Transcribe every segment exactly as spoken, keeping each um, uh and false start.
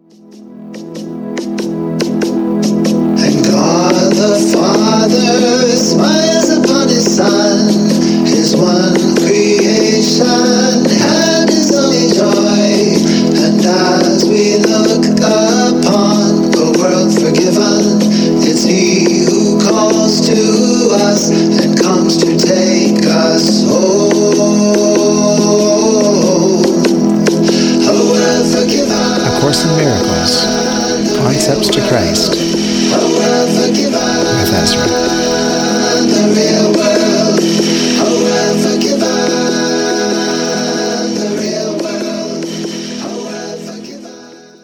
And God the Father smiles upon his Son, his one creation, and his only joy. And as we look upon a world forgiven, it's he who calls to us and comes to take us home. A world forgiven. A Course in Miracles, Concepts to Christ, with Ezra. The real world, a world forgiven. The real world, a world forgiven.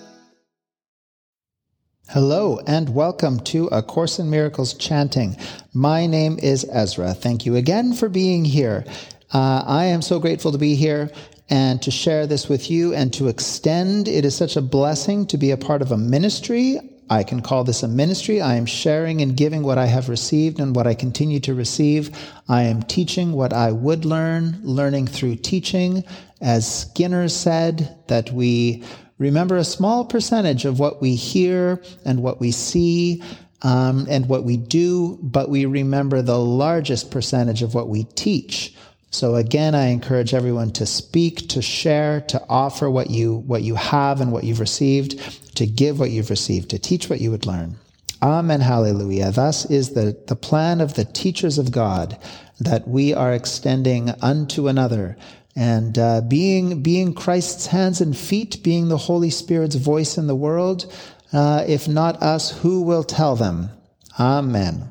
Hello and welcome to A Course in Miracles chanting. My name is Ezra. Thank you again for being here. Uh, I am so grateful to be here and to share this with you and to extend. It is such a blessing to be a part of a ministry. I can call this a ministry. I am sharing and giving what I have received and what I continue to receive. I am teaching what I would learn, learning through teaching. As Skinner said, that we remember a small percentage of what we hear and what we see um, and what we do, but we remember the largest percentage of what we teach. So again, I encourage everyone to speak, to share, to offer what you what you have and what you've received, to give what you've received, to teach what you would learn. Amen, hallelujah. Thus is the, the plan of the teachers of God, that we are extending unto another, and uh, being being Christ's hands and feet, being the Holy Spirit's voice in the world. Uh, if not us, who will tell them? Amen.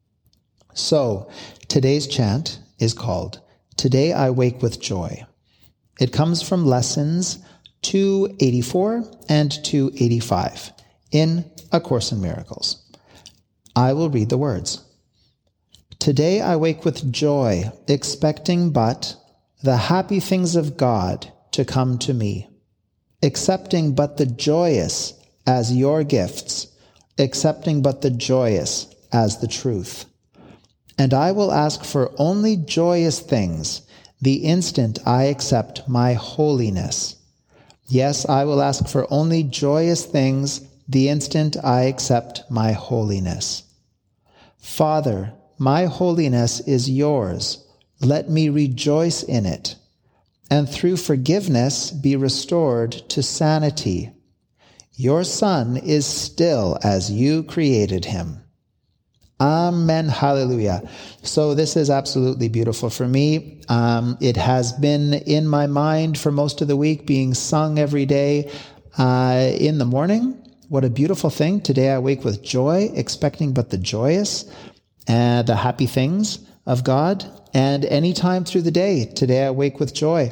So today's chant is called Today I Wake with Joy. It comes from lessons two eighty-four and two eighty-five in A Course in Miracles. I will read the words. Today I wake with joy, expecting but the happy things of God to come to me, accepting but the joyous as your gifts, accepting but the joyous as the truth. And I will ask for only joyous things the instant I accept my holiness. Yes, I will ask for only joyous things the instant I accept my holiness. Father, my holiness is yours. Let me rejoice in it, and through forgiveness be restored to sanity. Your Son is still as you created him. Amen. Hallelujah. So this is absolutely beautiful for me. Um, it has been in my mind for most of the week, being sung every day uh, in the morning. What a beautiful thing. Today I wake with joy, expecting but the joyous and the happy things of God. And any time through the day, today I wake with joy.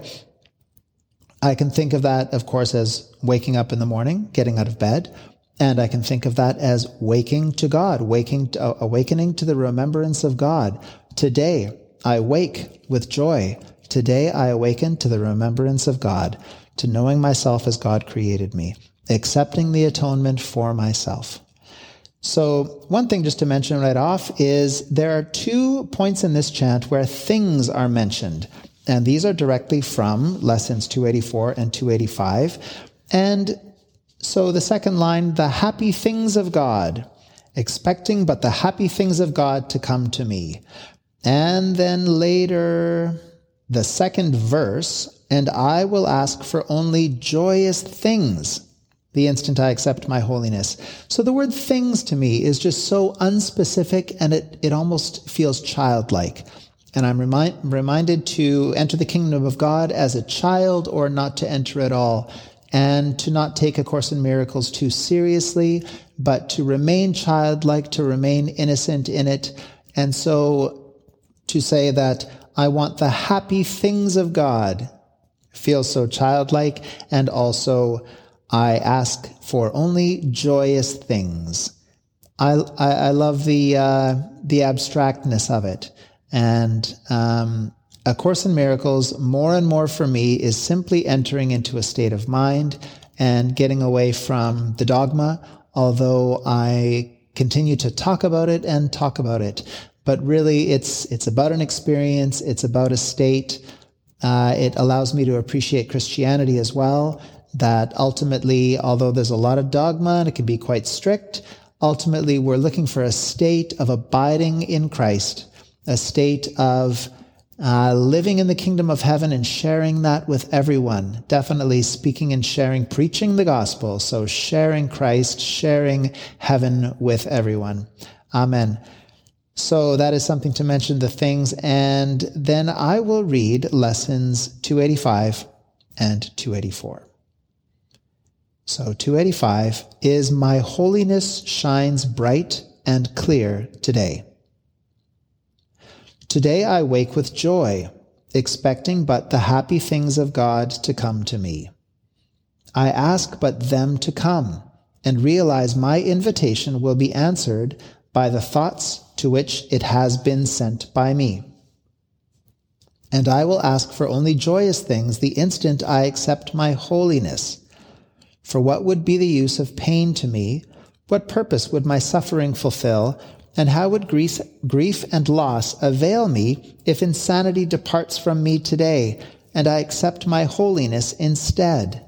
I can think of that, of course, as waking up in the morning, getting out of bed. And I can think of that as waking to God, waking, to, uh, awakening to the remembrance of God. Today, I wake with joy. Today, I awaken to the remembrance of God, to knowing myself as God created me, accepting the atonement for myself. So one thing just to mention right off is there are two points in this chant where things are mentioned. And these are directly from lessons two eighty-four and two eighty-five. And so the second line, the happy things of God, expecting but the happy things of God to come to me. And then later, the second verse, and I will ask for only joyous things the instant I accept my holiness. So the word things to me is just so unspecific, and it, it almost feels childlike. And I'm remind, reminded to enter the kingdom of God as a child or not to enter at all. And to not take A Course in Miracles too seriously, but to remain childlike, to remain innocent in it. And so to say that I want the happy things of God feels so childlike, and also I ask for only joyous things. I I, I love the uh, the abstractness of it, and um, A Course in Miracles, more and more for me, is simply entering into a state of mind and getting away from the dogma, although I continue to talk about it and talk about it. But really, it's it's about an experience. It's about a state. Uh, it allows me to appreciate Christianity as well, that ultimately, although there's a lot of dogma and it can be quite strict, ultimately we're looking for a state of abiding in Christ, a state of uh, living in the kingdom of heaven and sharing that with everyone. Definitely speaking and sharing, preaching the gospel. So sharing Christ, sharing heaven with everyone. Amen. So that is something to mention, the things. And then I will read lessons two eighty-five and two eighty-four. So two eighty-five is my holiness shines bright and clear today. Today I wake with joy, expecting but the happy things of God to come to me. I ask but them to come and realize my invitation will be answered by the thoughts to which it has been sent by me. And I will ask for only joyous things the instant I accept my holiness. For what would be the use of pain to me? What purpose would my suffering fulfill? And how would grief, grief and loss avail me if insanity departs from me today and I accept my holiness instead?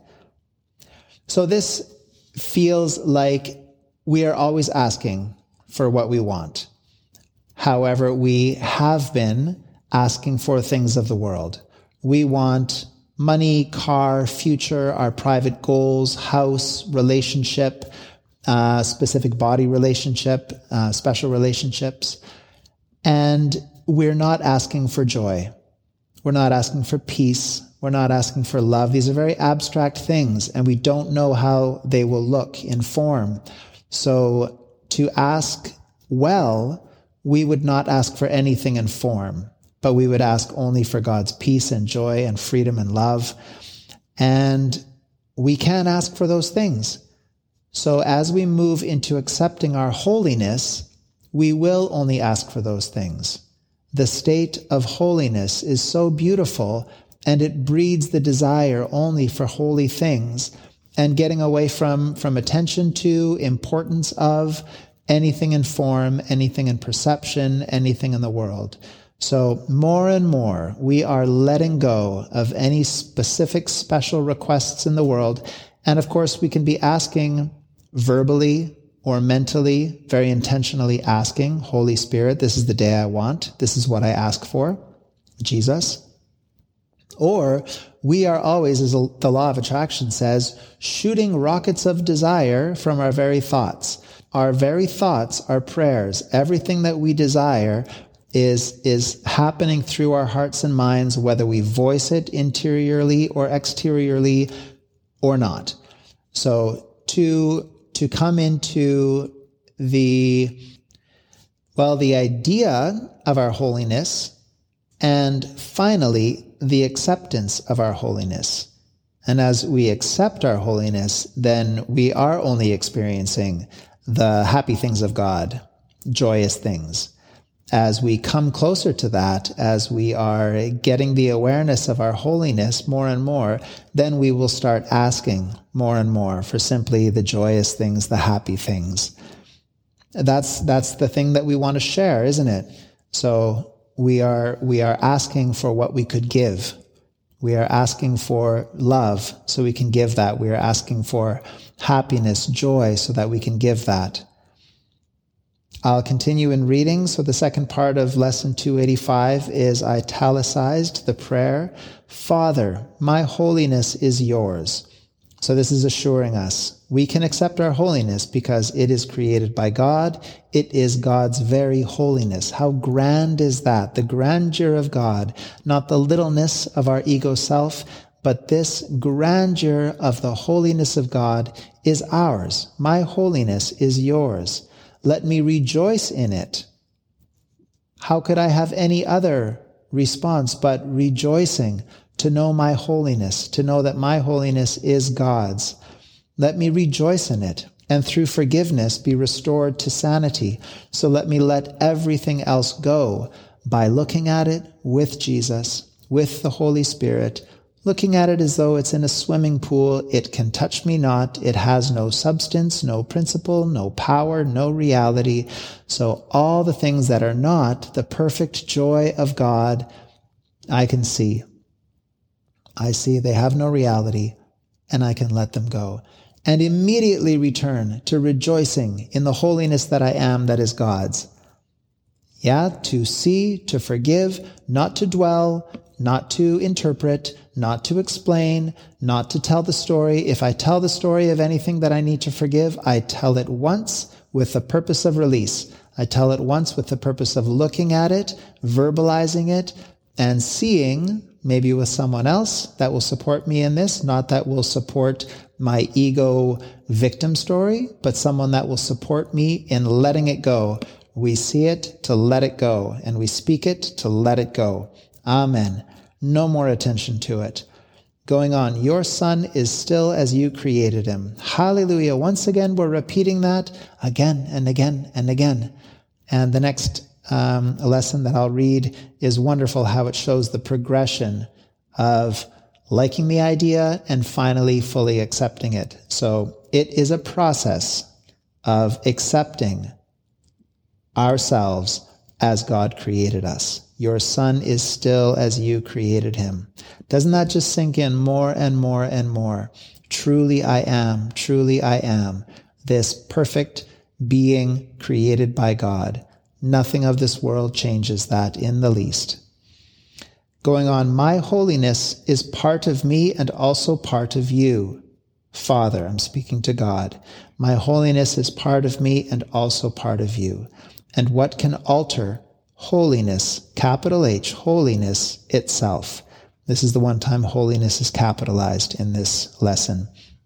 So this feels like we are always asking for what we want. However, we have been asking for things of the world. We want money, car, future, our private goals, house, relationship, uh, specific body relationship, uh, special relationships. And we're not asking for joy. We're not asking for peace. We're not asking for love. These are very abstract things, and we don't know how they will look in form. So to ask well, we would not ask for anything in form, but we would ask only for God's peace and joy and freedom and love. And we can ask for those things. So as we move into accepting our holiness, we will only ask for those things. The state of holiness is so beautiful, and it breeds the desire only for holy things and getting away from, from attention to, importance of, anything in form, anything in perception, anything in the world. So more and more, we are letting go of any specific special requests in the world. And of course, we can be asking verbally or mentally, very intentionally asking, Holy Spirit, this is the day I want. This is what I ask for, Jesus. Or we are always, as the law of attraction says, shooting rockets of desire from our very thoughts. Our very thoughts are prayers. Everything that we desire is, is happening through our hearts and minds, whether we voice it interiorly or exteriorly or not. So to, to come into the, well, the idea of our holiness, and finally, the acceptance of our holiness. And as we accept our holiness, then we are only experiencing the happy things of God, joyous things. As we come closer to that, as we are getting the awareness of our holiness more and more, then we will start asking more and more for simply the joyous things, the happy things. That's, that's the thing that we want to share, isn't it? So we are, we are asking for what we could give. We are asking for love so we can give that. We are asking for happiness, joy, so that we can give that. I'll continue in reading. So the second part of lesson two eighty-five is italicized, the prayer, Father, my holiness is yours. So this is assuring us we can accept our holiness because it is created by God. It is God's very holiness. How grand is that? The grandeur of God, not the littleness of our ego self, but this grandeur of the holiness of God is ours. My holiness is yours. Let me rejoice in it. How could I have any other response but rejoicing to know my holiness, to know that my holiness is God's? Let me rejoice in it, and through forgiveness be restored to sanity. So let me let everything else go by looking at it with Jesus, with the Holy Spirit, looking at it as though it's in a swimming pool. It can touch me not. It has no substance, no principle, no power, no reality. So all the things that are not the perfect joy of God, I can see. I see they have no reality, and I can let them go, and immediately return to rejoicing in the holiness that I am, that is God's. Yeah, to see, to forgive, not to dwell, not to interpret, not to explain, not to tell the story. If I tell the story of anything that I need to forgive, I tell it once with the purpose of release. I tell it once with the purpose of looking at it, verbalizing it, and seeing, maybe with someone else that will support me in this, not that will support my ego victim story, but someone that will support me in letting it go. We see it to let it go, and we speak it to let it go. Amen. No more attention to it. Going on, your son is still as you created him. Hallelujah. Once again, we're repeating that again and again and again. And the next um, lesson that I'll read is wonderful, how it shows the progression of liking the idea and finally fully accepting it. So it is a process of accepting ourselves as God created us. Your son is still as you created him. Doesn't that just sink in more and more and more? Truly I am, truly I am, this perfect being created by God. Nothing of this world changes that in the least. Going on, my holiness is part of me and also part of you. Father, I'm speaking to God. My holiness is part of me and also part of you. And what can alter holiness, capital H, holiness itself? This is the one time holiness is capitalized in this lesson.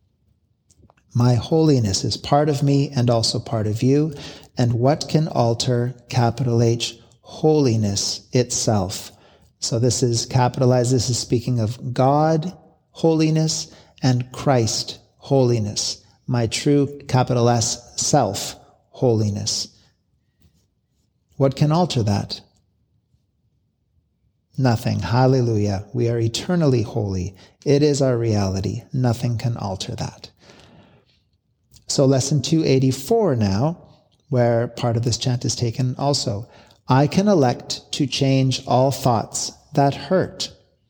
My holiness is part of me and also part of you. And what can alter, capital H, holiness itself? So this is capitalized. This is speaking of God, holiness, and Christ, holiness. My true, capital S, self, holiness. What can alter that? Nothing. Hallelujah. We are eternally holy. It is our reality. Nothing can alter that. So lesson two eighty-four now, where part of this chant is taken also. I can elect to change all thoughts that hurt.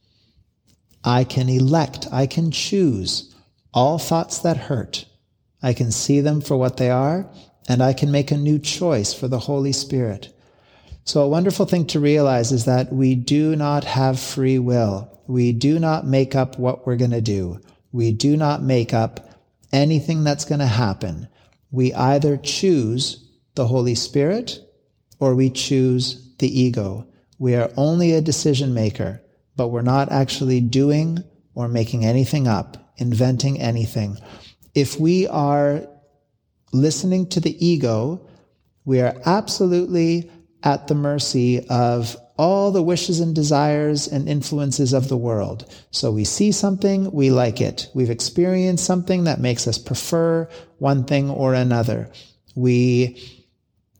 I can elect, I can choose all thoughts that hurt. I can see them for what they are, and I can make a new choice for the Holy Spirit. So a wonderful thing to realize is that we do not have free will. We do not make up what we're going to do. We do not make up anything that's going to happen. We either choose the Holy Spirit or we choose the ego. We are only a decision maker, but we're not actually doing or making anything up, inventing anything. If we are listening to the ego, we are absolutely at the mercy of all the wishes and desires and influences of the world. So we see something, we like it. We've experienced something that makes us prefer one thing or another. We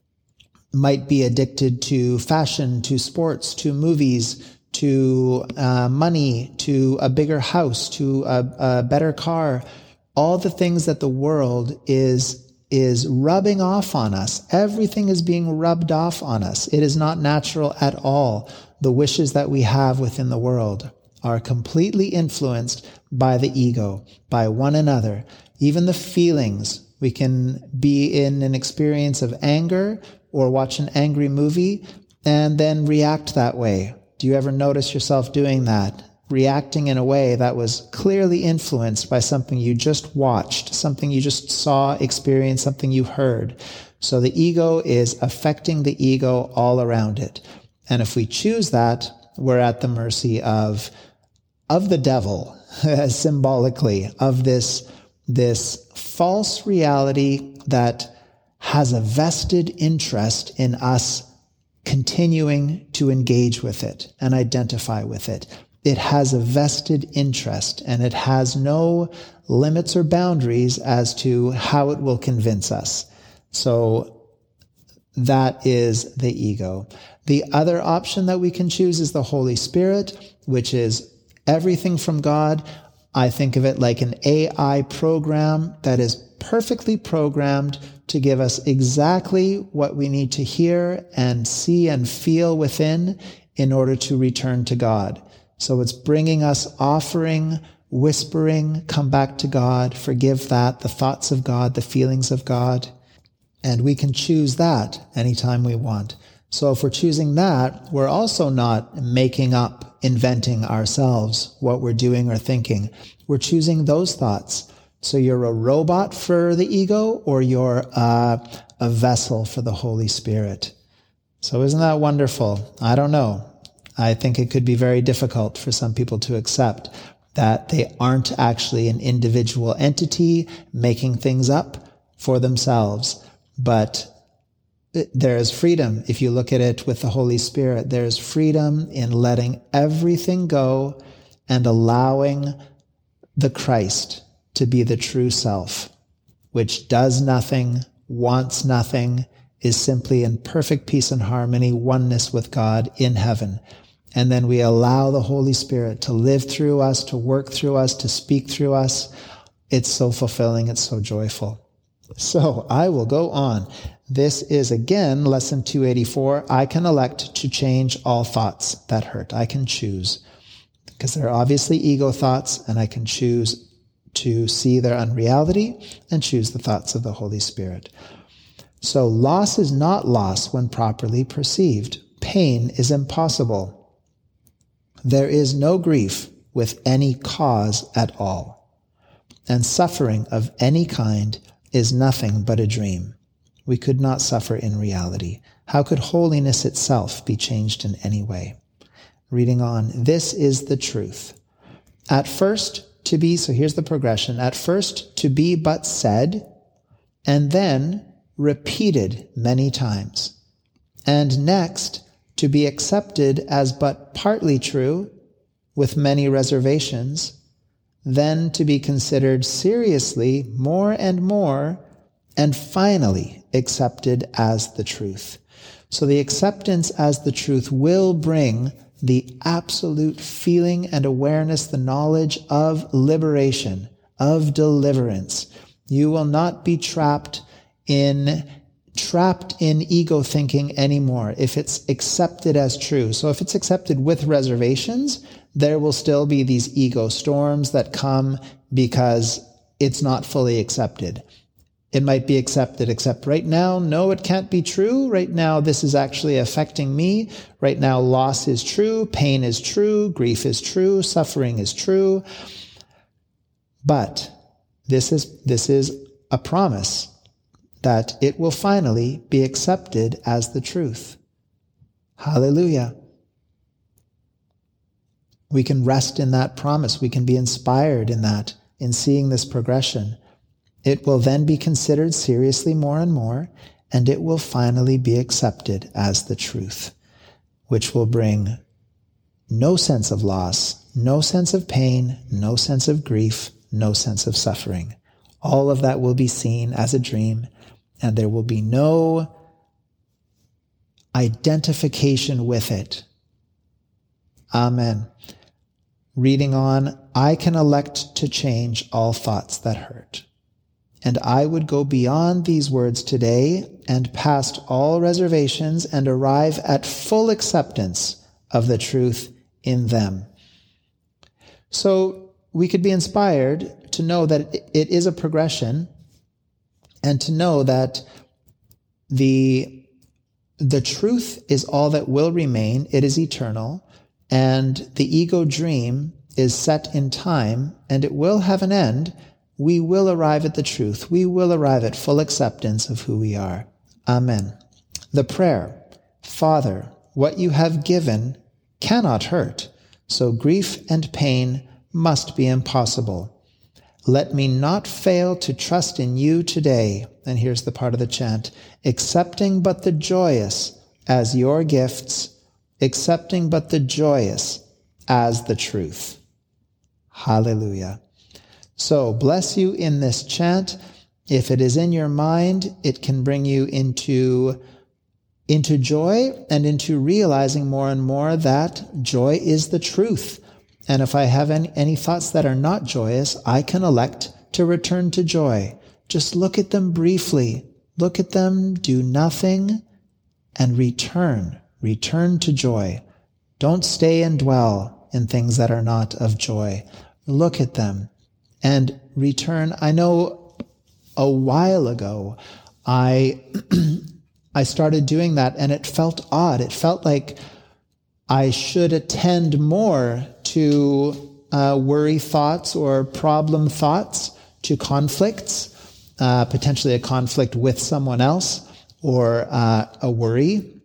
might be addicted to fashion, to sports, to movies, to uh, money, to a bigger house, to a, a better car. All the things that the world is is rubbing off on us. Everything is being rubbed off on us. It is not natural at all. The wishes that we have within the world are completely influenced by the ego, by one another. Even the feelings. We can be in an experience of anger or watch an angry movie and then react that way. Do you ever notice yourself doing that? Reacting in a way that was clearly influenced by something you just watched, something you just saw, experienced, something you heard. So the ego is affecting the ego all around it. And if we choose that, we're at the mercy of, of the devil, symbolically, of this, this false reality that has a vested interest in us continuing to engage with it and identify with it. It has a vested interest, and it has no limits or boundaries as to how it will convince us. So that is the ego. The other option that we can choose is the Holy Spirit, which is everything from God. I think of it like an A I program that is perfectly programmed to give us exactly what we need to hear and see and feel within in order to return to God. So it's bringing us, offering whispering, come back to God, forgive that, the thoughts of God, the feelings of God. And we can choose that anytime we want. So if we're choosing that, we're also not making up, inventing ourselves what we're doing or thinking. We're choosing those thoughts. So you're a robot for the ego, or you're uh, a vessel for the Holy Spirit. So isn't that wonderful? I don't know. I think it could be very difficult for some people to accept that they aren't actually an individual entity making things up for themselves. But there is freedom. If you look at it with the Holy Spirit, there's freedom in letting everything go and allowing the Christ to be the true self, which does nothing, wants nothing, is simply in perfect peace and harmony, oneness with God in heaven. And then we allow the Holy Spirit to live through us, to work through us, to speak through us. It's so fulfilling. It's so joyful. So I will go on. This is, again, lesson two eighty-four. I can elect to change all thoughts that hurt. I can choose, because they're obviously ego thoughts, and I can choose to see their unreality and choose the thoughts of the Holy Spirit. So loss is not loss when properly perceived. Pain is impossible. There is no grief with any cause at all. And suffering of any kind is nothing but a dream. We could not suffer in reality. How could holiness itself be changed in any way? Reading on, this is the truth. At first to be, so here's the progression, at first to be but said, and then repeated many times, and next to be accepted as but partly true, with many reservations, then to be considered seriously more and more, and finally accepted as the truth. So the acceptance as the truth will bring the absolute feeling and awareness, the knowledge of liberation, of deliverance. You will not be trapped in trapped in ego thinking anymore if it's accepted as true. So if it's accepted with reservations, there will still be these ego storms that come because it's not fully accepted. It might be accepted, except right now, no, it can't be true. Right now, this is actually affecting me. Right now, loss is true, pain is true, grief is true, suffering is true. But this is, this is a promise that it will finally be accepted as the truth. Hallelujah. We can rest in that promise. We can be inspired in that, in seeing this progression. It will then be considered seriously more and more, and it will finally be accepted as the truth, which will bring no sense of loss, no sense of pain, no sense of grief, no sense of suffering. All of that will be seen as a dream, and there will be no identification with it. Amen. Reading on, I can elect to change all thoughts that hurt. And I would go beyond these words today and past all reservations and arrive at full acceptance of the truth in them. So we could be inspired to know that it is a progression, and to know that the, the truth is all that will remain. It is eternal, and the ego dream is set in time, and it will have an end. We will arrive at the truth. We will arrive at full acceptance of who we are. Amen. The prayer, Father, what you have given cannot hurt, so grief and pain must be impossible. Let me not fail to trust in you today. And here's the part of the chant. Accepting but the joyous as your gifts, accepting but the joyous as the truth. Hallelujah. So bless you in this chant. If it is in your mind, it can bring you into, into joy and into realizing more and more that joy is the truth. And if I have any, any thoughts that are not joyous, I can elect to return to joy. Just look at them briefly. Look at them, do nothing, and return. Return to joy. Don't stay and dwell in things that are not of joy. look at them, and return. I know a while ago, I I started doing that, and it felt odd. It felt like I should attend more to uh, worry thoughts or problem thoughts, to conflicts, uh, potentially a conflict with someone else, or uh, a worry.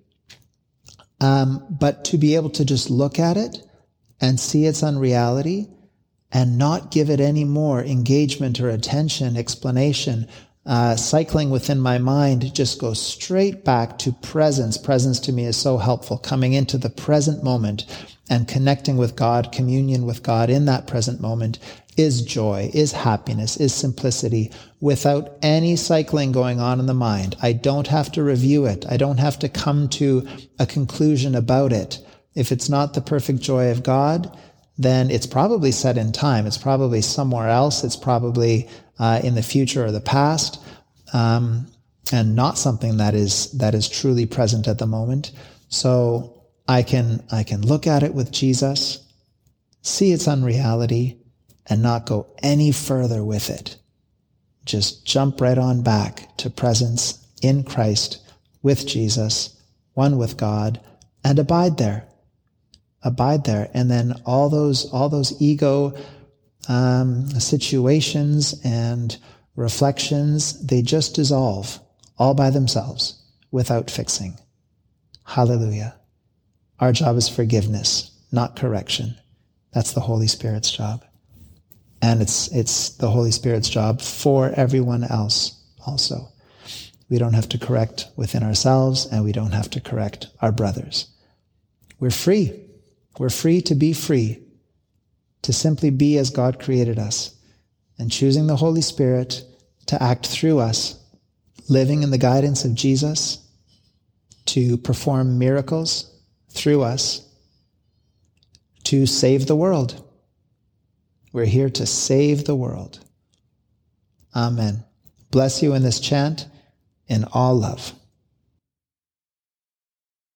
Um, but to be able to just look at it and see its unreality and not give it any more engagement or attention, explanation, uh, cycling within my mind, just go straight back to presence. Presence to me is so helpful, coming into the present moment and connecting with God, communion with God in that present moment is joy, is happiness, is simplicity, without any cycling going on in the mind. I don't have to review it. I don't have to come to a conclusion about it. If it's not the perfect joy of God, then it's probably set in time. It's probably somewhere else. It's probably uh, in the future or the past, um, and not something that is that is truly present at the moment. So I can I can look at it with Jesus, see its unreality, and not go any further with it. Just jump right on back to presence in Christ, with Jesus, one with God, and abide there. Abide there. And then all those, all those ego um, situations and reflections, they just dissolve all by themselves without fixing. Hallelujah. Our job is forgiveness, not correction. That's the Holy Spirit's job. And it's, it's the Holy Spirit's job for everyone else also. We don't have to correct within ourselves, and we don't have to correct our brothers. We're free. We're free to be free, to simply be as God created us, and choosing the Holy Spirit to act through us, living in the guidance of Jesus, to perform miracles through us, to save the world. We're here to save the world. Amen. Bless you in this chant in all love.